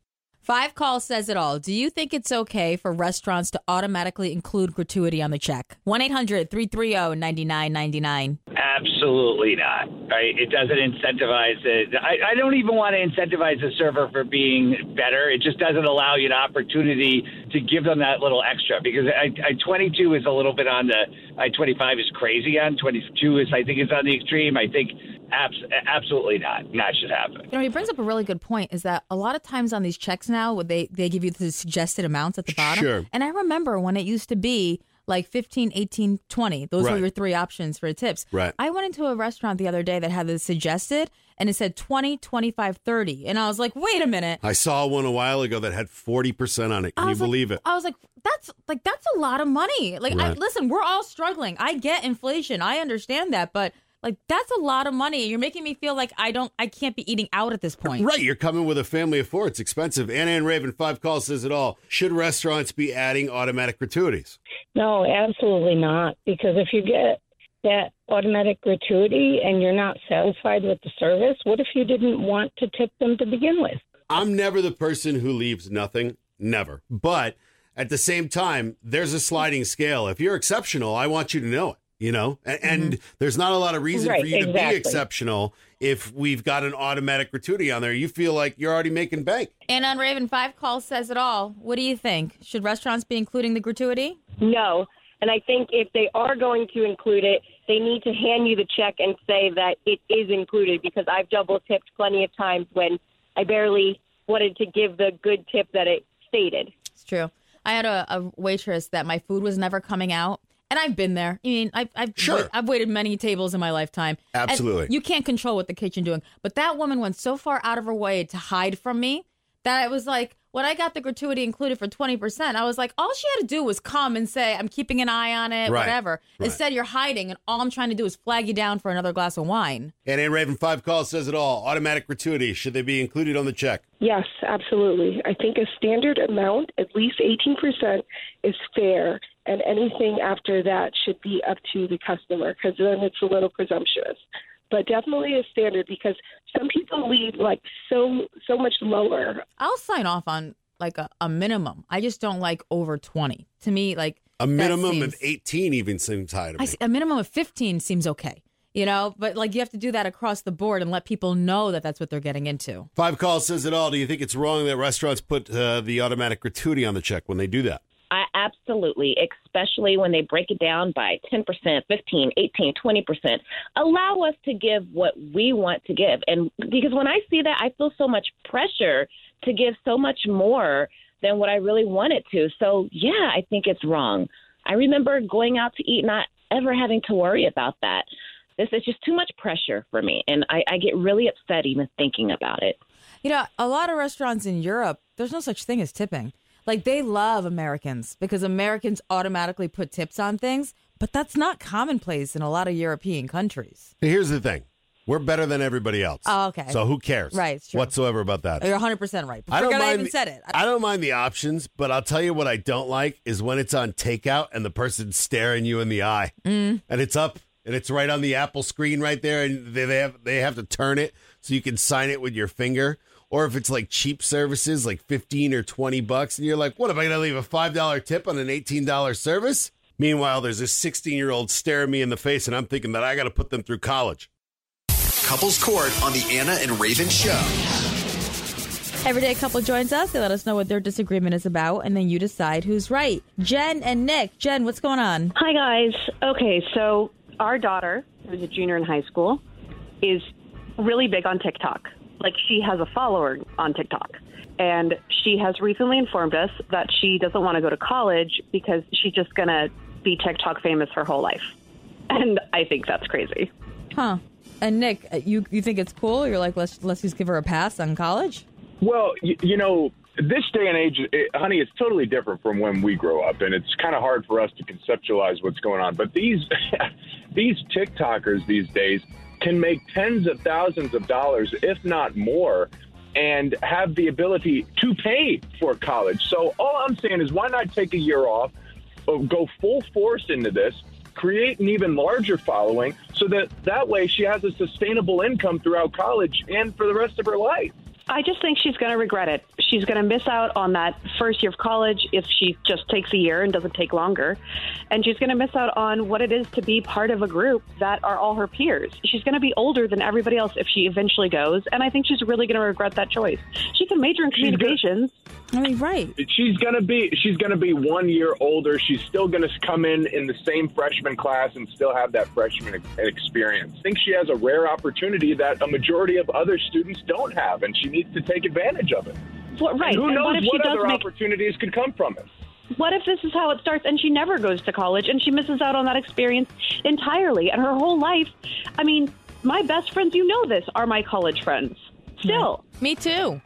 Five Call says it all. Do you think it's okay for restaurants to automatically include gratuity on the check? one eight hundred three three zero nine nine nine nine. Absolutely not. Right? It doesn't incentivize it. I, I don't even want to incentivize the server for being better. It just doesn't allow you an opportunity to give them that little extra, because I, I twenty-two is a little bit on the, I twenty-five is crazy on, twenty-two is, I think, is on the extreme. I think abs- absolutely not. Not should happen. You know, he brings up a really good point, is that a lot of times on these checks now, they, they give you the suggested amounts at the bottom. Sure. And I remember when it used to be like fifteen, eighteen, twenty. Those right. were your three options for tips. Right. I went into a restaurant the other day that had this suggested, and it said twenty, twenty-five, thirty. And I was like, wait a minute. I saw one a while ago that had forty percent on it. Can you like, believe it? I was like, that's like that's a lot of money. Like, right. I, listen, we're all struggling. I get inflation. I understand that. But like, that's a lot of money. You're making me feel like I don't, I can't be eating out at this point. Right. You're coming with a family of four. It's expensive. Anna and Raven, Five Calls says it all. Should restaurants be adding automatic gratuities? No, absolutely not. Because if you get that automatic gratuity and you're not satisfied with the service, what if you didn't want to tip them to begin with? I'm never the person who leaves nothing. Never. But at the same time, there's a sliding scale. If you're exceptional, I want you to know it. You know, and, and mm-hmm. there's not a lot of reason right, for you to exactly. be exceptional if we've got an automatic gratuity on there. You feel like you're already making bank. And on Raven, Five Calls says it all. What do you think? Should restaurants be including the gratuity? No. And I think if they are going to include it, they need to hand you the check and say that it is included, because I've double tipped plenty of times when I barely wanted to give the good tip that it stated. It's true. I had a, a waitress that my food was never coming out. And I've been there. I mean, I've I've, Sure. wait, I've waited many tables in my lifetime. Absolutely. And you can't control what the kitchen doing. But that woman went so far out of her way to hide from me that it was like, when I got the gratuity included for twenty percent, I was like, all she had to do was come and say, I'm keeping an eye on it, Right. whatever. Right. Instead, you're hiding, and all I'm trying to do is flag you down for another glass of wine. And Ann Raven, five calls says it all. Automatic gratuity, should they be included on the check? Yes, absolutely. I think a standard amount, at least eighteen percent, is fair, and anything after that should be up to the customer, because then it's a little presumptuous. But definitely a standard, because some people leave like so so much lower. I'll sign off on like a, a minimum. I just don't like over twenty. To me, like A that minimum seems- of eighteen even seems high to me. I see, a minimum of fifteen seems okay. You know, but like you have to do that across the board and let people know that that's what they're getting into. Five calls says it all. Do you think it's wrong that restaurants put uh, the automatic gratuity on the check when they do that? I absolutely, especially when they break it down by ten percent, fifteen, eighteen, twenty percent. Allow us to give what we want to give. And because when I see that, I feel so much pressure to give so much more than what I really wanted to. So, yeah, I think it's wrong. I remember going out to eat, not ever having to worry about that. This is just too much pressure for me, and I, I get really upset even thinking about it. You know, a lot of restaurants in Europe, there's no such thing as tipping. Like, they love Americans because Americans automatically put tips on things, but that's not commonplace in a lot of European countries. Here's the thing. We're better than everybody else. Oh, okay. So who cares? Right, it's true. Whatsoever about that. You're one hundred percent right. I don't Forget I mind even the- said it. I don't mind the options, but I'll tell you what I don't like is when it's on takeout and the person's staring you in the eye. Mm. And it's up and it's right on the Apple screen right there, and they, they have they have to turn it so you can sign it with your finger. Or if it's like cheap services, like fifteen or twenty bucks, and you're like, what, am I going to leave a five dollar tip on an eighteen dollar service? Meanwhile, there's a sixteen-year-old staring me in the face, and I'm thinking that I got to put them through college. Couples Court on the Anna and Raven Show. Every day a couple joins us. They let us know what their disagreement is about, and then you decide who's right. Jen and Nick. Jen, what's going on? Hi, guys. Okay, so our daughter, who's a junior in high school, is really big on TikTok. Like, she has a follower on TikTok. And she has recently informed us that she doesn't want to go to college because she's just going to be TikTok famous her whole life. And I think that's crazy. Huh. And Nick, you you think it's cool? You're like, let's let's just give her a pass on college? Well, you, you know, this day and age, it, honey, it's totally different from when we grow up, and it's kind of hard for us to conceptualize what's going on. But these these TikTokers these days can make tens of thousands of dollars, if not more, and have the ability to pay for college. So all I'm saying is, why not take a year off, go full force into this, create an even larger following so that that way she has a sustainable income throughout college and for the rest of her life. I just think she's going to regret it. She's going to miss out on that first year of college if she just takes a year and doesn't take longer. And she's going to miss out on what it is to be part of a group that are all her peers. She's going to be older than everybody else if she eventually goes. And I think she's really going to regret that choice. She can major in communications. I mean, right. She's gonna be she's gonna be one year older. She's still gonna come in in the same freshman class and still have that freshman ex- experience. I think she has a rare opportunity that a majority of other students don't have, and she needs to take advantage of it. Well, right. And who And knows what if she what does other make- opportunities could come from it? What if this is how it starts and she never goes to college and she misses out on that experience entirely and her whole life? I mean, my best friends, you know this, are my college friends. Still. Me too.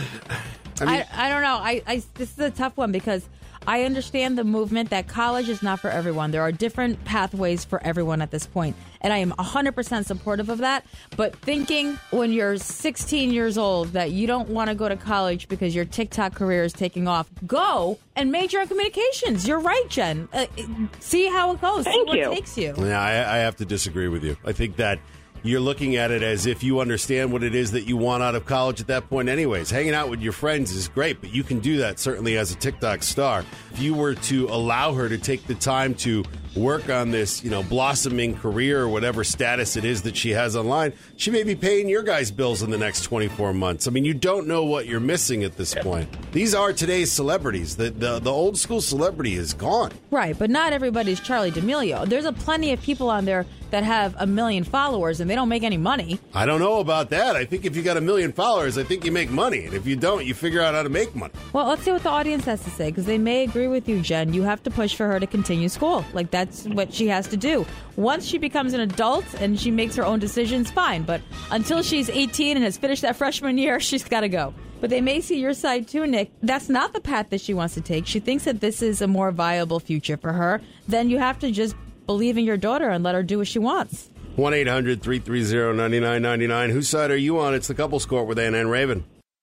I, mean- I, I don't know. I, I this is a tough one because I understand the movement that college is not for everyone. There are different pathways for everyone at this point, and I am one hundred percent supportive of that. But thinking when you're sixteen years old that you don't want to go to college because your TikTok career is taking off, go and major in communications. You're right, Jen. Uh, see how it goes. Thank see you. where it takes you. Yeah, I, I have to disagree with you. I think that you're looking at it as if you understand what it is that you want out of college at that point anyways. Hanging out with your friends is great, but you can do that certainly as a TikTok star. If you were to allow her to take the time to work on this, you know, blossoming career or whatever status it is that she has online, she may be paying your guys' bills in the next twenty-four months. I mean, you don't know what you're missing at this point. These are today's celebrities. The, the, the old school celebrity is gone. Right, but not everybody's Charlie D'Amelio. There's a plenty of people on there that have a million followers and they don't make any money. I don't know about that. I think if you got a million followers, I think you make money. And if you don't, you figure out how to make money. Well, let's see what the audience has to say, because they may agree with you, Jen. You have to push for her to continue school. Like, that's what she has to do. Once she becomes an adult and she makes her own decisions, fine. But until she's eighteen and has finished that freshman year, she's got to go. But they may see your side too, Nick. That's not the path that she wants to take. She thinks that this is a more viable future for her. Then you have to just believe in your daughter and let her do what she wants. one eight hundred three three zero nine nine nine nine. Whose side are you on? It's the Couples Court with Anna and Raven.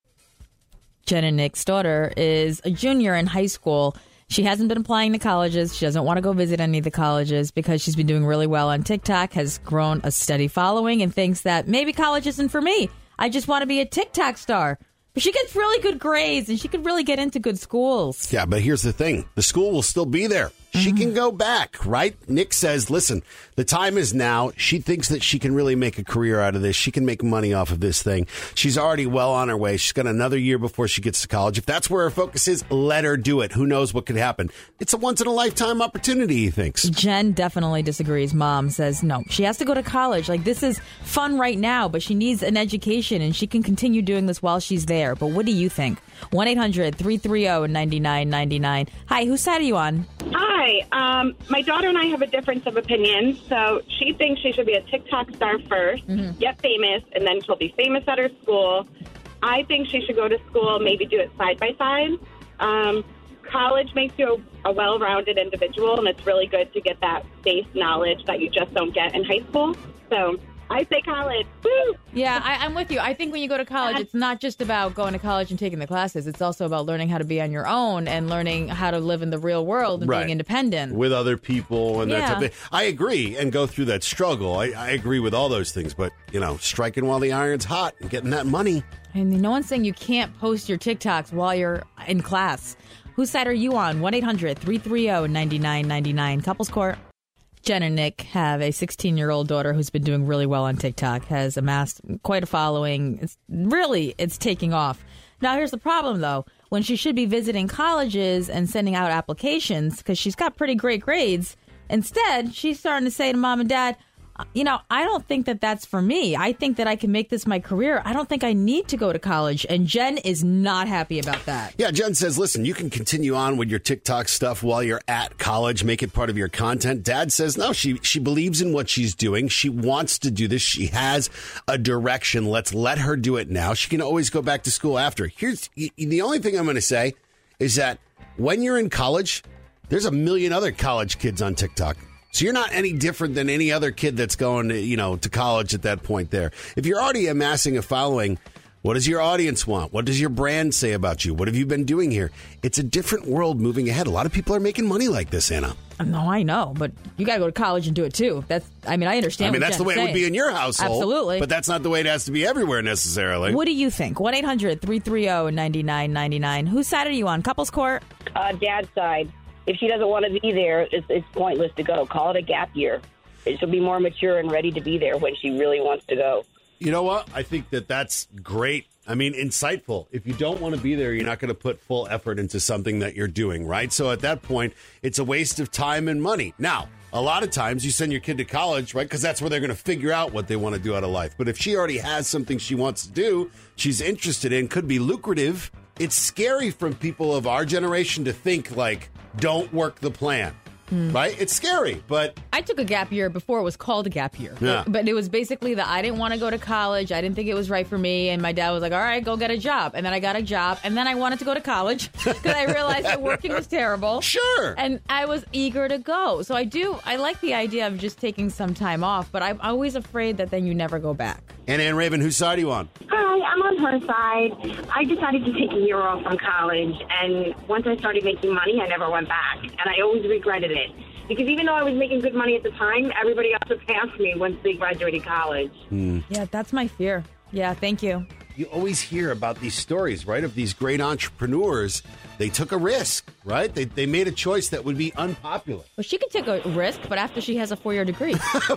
Jen and Nick's daughter is a junior in high school. She hasn't been applying to colleges. She doesn't want to go visit any of the colleges because she's been doing really well on TikTok, has grown a steady following, and thinks that maybe college isn't for me. I just want to be a TikTok star. But she gets really good grades, and she could really get into good schools. Yeah, but here's the thing. The school will still be there. She mm-hmm. can go back, right? Nick says, listen, the time is now. She thinks that she can really make a career out of this. She can make money off of this thing. She's already well on her way. She's got another year before she gets to college. If that's where her focus is, let her do it. Who knows what could happen? It's a once-in-a-lifetime opportunity, he thinks. Jen definitely disagrees. Mom says, no, she has to go to college. Like, this is fun right now, but she needs an education, and she can continue doing this while she's there. But what do you think? one eight hundred three three zero nine nine nine nine. Hi, whose side are you on? Hi. Um, my daughter and I have a difference of opinion. So she thinks she should be a TikTok star first, mm-hmm. get famous, and then she'll be famous at her school. I think she should go to school, maybe do it side by side. Um, college makes you a, a well-rounded individual, and it's really good to get that base knowledge that you just don't get in high school. So I say college. Woo! Yeah, I, I'm with you. I think when you go to college, it's not just about going to college and taking the classes. It's also about learning how to be on your own and learning how to live in the real world and right. being independent. With other people and yeah. that type of thing. I agree and go through that struggle. I, I agree with all those things. But, you know, striking while the iron's hot and getting that money. And no one's saying you can't post your TikToks while you're in class. Whose side are you on? one eight hundred three three zero nine nine nine nine. Couples Court. Jen and Nick have a sixteen-year-old daughter who's been doing really well on TikTok, has amassed quite a following. It's really, it's taking off. Now, here's the problem, though. When she should be visiting colleges and sending out applications, because she's got pretty great grades, instead, she's starting to say to mom and dad, you know, I don't think that that's for me. I think that I can make this my career. I don't think I need to go to college. And Jen is not happy about that. Yeah, Jen says, listen, you can continue on with your TikTok stuff while you're at college. Make it part of your content. Dad says, no, she, she believes in what she's doing. She wants to do this. She has a direction. Let's let her do it now. She can always go back to school after. Here's the only thing I'm going to say is that when you're in college, there's a million other college kids on TikTok. So you're not any different than any other kid that's going to, you know, to college at that point there. If you're already amassing a following, what does your audience want? What does your brand say about you? What have you been doing here? It's a different world moving ahead. A lot of people are making money like this, Anna. No, I know, but you got to go to college and do it too. That's, I mean, I understand. I mean, what that's Jen's the way saying. it would be in your household. Absolutely. But that's not the way it has to be everywhere necessarily. What do you think? one eight hundred three three zero nine nine nine nine. Whose side are you on? Couples Court? Uh, dad's side. If she doesn't want to be there, it's, it's pointless to go. Call it a gap year. She'll be more mature and ready to be there when she really wants to go. You know what? I think that that's great. I mean, insightful. If you don't want to be there, you're not going to put full effort into something that you're doing, right? So at that point, it's a waste of time and money. Now, a lot of times you send your kid to college, right? Because that's where they're going to figure out what they want to do out of life. But if she already has something she wants to do, she's interested in, could be lucrative, it's scary for people of our generation to think like, don't work the plan, hmm. right? It's scary, but... I took a gap year before it was called a gap year. Yeah. But it was basically that I didn't want to go to college. I didn't think it was right for me. And my dad was like, all right, go get a job. And then I got a job. And then I wanted to go to college because I realized that working was terrible. Sure. And I was eager to go. So I do, I like the idea of just taking some time off, but I'm always afraid that then you never go back. And Ann Raven, whose side are you on? Hi, I'm on her side. I decided to take a year off from college, and once I started making money, I never went back, and I always regretted it. Because even though I was making good money at the time, everybody else surpassed me once they graduated college. Hmm. Yeah, that's my fear. Yeah, thank you. You always hear about these stories, right, of these great entrepreneurs. They took a risk, right? They they made a choice that would be unpopular. Well, she could take a risk, but after she has a four-year degree.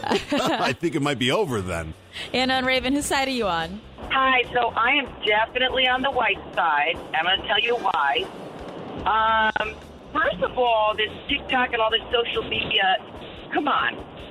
I think it might be over then. Anna and Raven, whose side are you on? Hi, so I am definitely on the white side. I'm going to tell you why. Um, first of all, this TikTok and all this social media, come on.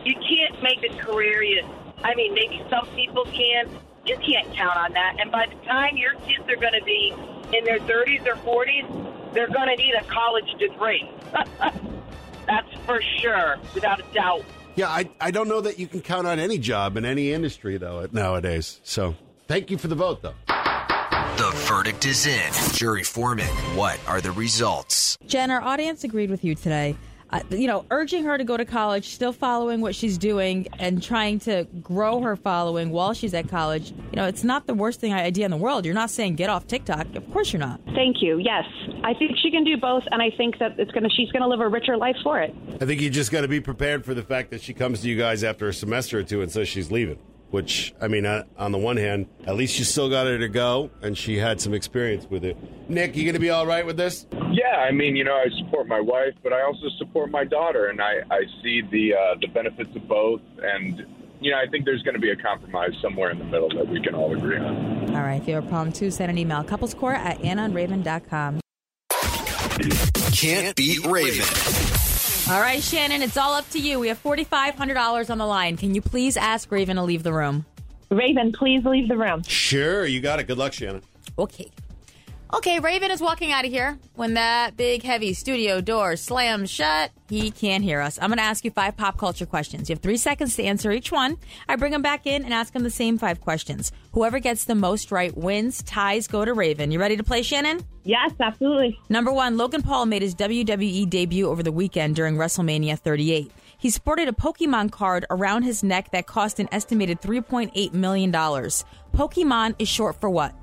you can't make a career. You, I mean, maybe some people can. You can't count on that. And by the time your kids are going to be in their thirties or forties, they're going to need a college degree. That's for sure, without a doubt. Yeah, I, I don't know that you can count on any job in any industry, though, nowadays. So thank you for the vote, though. The verdict is in. Jury foreman, what are the results? Jen, our audience agreed with you today. Uh, you know, urging her to go to college, still following what she's doing and trying to grow her following while she's at college. You know, it's not the worst thing idea in the world. You're not saying get off TikTok. Of course you're not. Thank you. Yes, I think she can do both, and I think that it's gonna. She's gonna live a richer life for it. I think you just got to be prepared for the fact that she comes to you guys after a semester or two and says she's leaving. Which, I mean, uh, on the one hand, at least you still got her to go, and she had some experience with it. Nick, you going to be all right with this? Yeah, I mean, you know, I support my wife, but I also support my daughter, and I, I see the uh, the benefits of both. And, you know, I think there's going to be a compromise somewhere in the middle that we can all agree on. All right. If you have a problem, too, send an email. Couplescourt at anna and raven dot com. Can't beat Raven. All right, Shannon, it's all up to you. We have four thousand five hundred dollars on the line. Can you please ask Raven to leave the room? Raven, please leave the room. Sure, you got it. Good luck, Shannon. Okay. Okay, Raven is walking out of here. When that big, heavy studio door slams shut, he can't hear us. I'm going to ask you five pop culture questions. You have three seconds to answer each one. I bring him back in and ask him the same five questions. Whoever gets the most right wins. Ties go to Raven. You ready to play, Shannon? Yes, absolutely. Number one, Logan Paul made his W W E debut over the weekend during WrestleMania thirty-eight. He sported a Pokemon card around his neck that cost an estimated three point eight million dollars. Pokemon is short for what?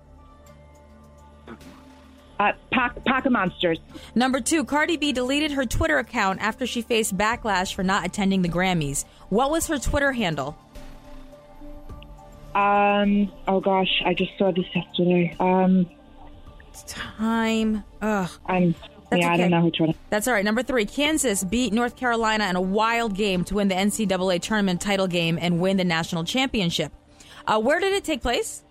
Uh, Pock- Pocket Monsters. Number two, Cardi B deleted her Twitter account after she faced backlash for not attending the Grammys. What was her Twitter handle? Um. Oh gosh, I just saw this yesterday. Um. Time. Ugh. I'm. That's yeah, okay. I don't know her Twitter. That's all right. Number three, Kansas beat North Carolina in a wild game to win the N C double A tournament title game and win the national championship. Uh, where did it take place?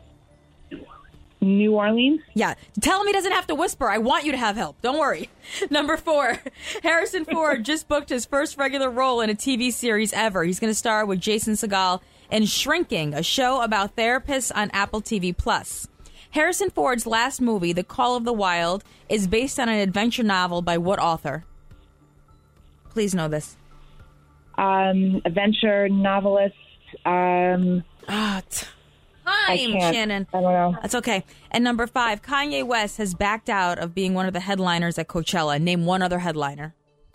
New Orleans? Yeah. Tell him he doesn't have to whisper. I want you to have help. Don't worry. Number four, Harrison Ford just booked his first regular role in a T V series ever. He's going to star with Jason Segel in Shrinking, a show about therapists on Apple T V Plus. Harrison Ford's last movie, The Call of the Wild, is based on an adventure novel by what author? Please know this. Um, adventure novelist. Um, Ah, t- I time, can't. Shannon. I don't know. That's okay. And number five, Kanye West has backed out of being one of the headliners at Coachella. Name one other headliner.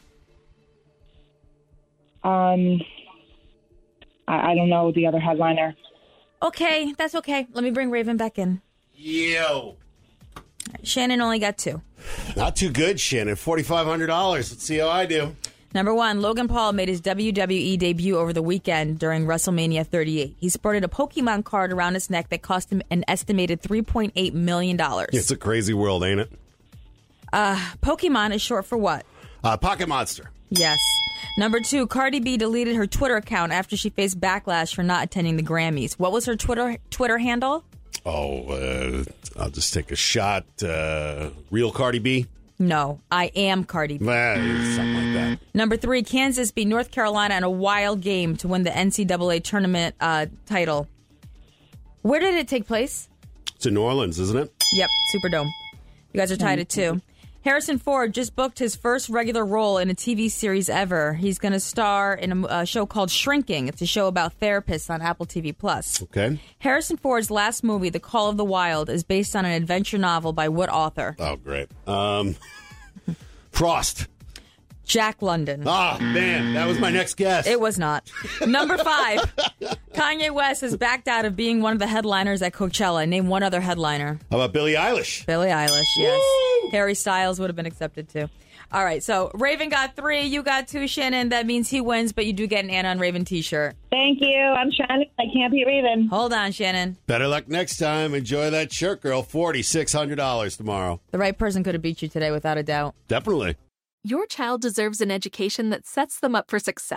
Um, I, I don't know the other headliner. Okay, that's okay. Let me bring Raven back in. Yo. Shannon only got two. Not too good, Shannon. four thousand five hundred dollars. Let's see how I do. Number one, Logan Paul made his W W E debut over the weekend during WrestleMania thirty-eight. He sported a Pokemon card around his neck that cost him an estimated three point eight million dollars. It's a crazy world, ain't it? Uh, Pokemon is short for what? Uh, Pocket Monster. Yes. Number two, Cardi B deleted her Twitter account after she faced backlash for not attending the Grammys. What was her Twitter Twitter handle? Oh, uh, I'll just take a shot. Uh, real Cardi B? No, I am Cardi B. Well, something like that. Number three, Kansas beat North Carolina in a wild game to win the N C double A tournament uh, title. Where did it take place? It's in New Orleans, isn't it? Yep, Superdome. You guys are tied at two. Harrison Ford just booked his first regular role in a T V series ever. He's going to star in a, a show called Shrinking. It's a show about therapists on Apple T V Plus. Okay. Harrison Ford's last movie, The Call of the Wild, is based on an adventure novel by what author? Oh, great. Um, Frost. Jack London. Ah, man, that was my next guess. It was not. Number five, Kanye West has backed out of being one of the headliners at Coachella. Name one other headliner. How about Billie Eilish? Billie Eilish, yes. Woo! Harry Styles would have been accepted too. All right, so Raven got three, you got two, Shannon. That means he wins, but you do get an Anna and Raven t-shirt. Thank you. I'm Shannon. I can't beat Raven. Hold on, Shannon. Better luck next time. Enjoy that shirt, girl. four thousand six hundred dollars tomorrow. The right person could have beat you today without a doubt. Definitely. Your child deserves an education that sets them up for success.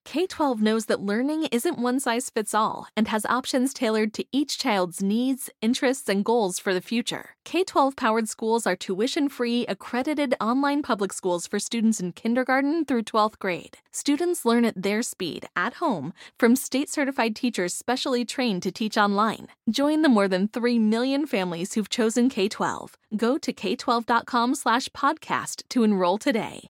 K twelve knows that learning isn't one size fits all and has options tailored to each child's needs, interests, and goals for the future. K twelve powered schools are tuition-free, accredited online public schools for students in kindergarten through twelfth grade. Students learn at their speed, at home, from state-certified teachers specially trained to teach online. Join the more than three million families who've chosen K twelve. Go to k twelve dot com slash podcast to enroll today.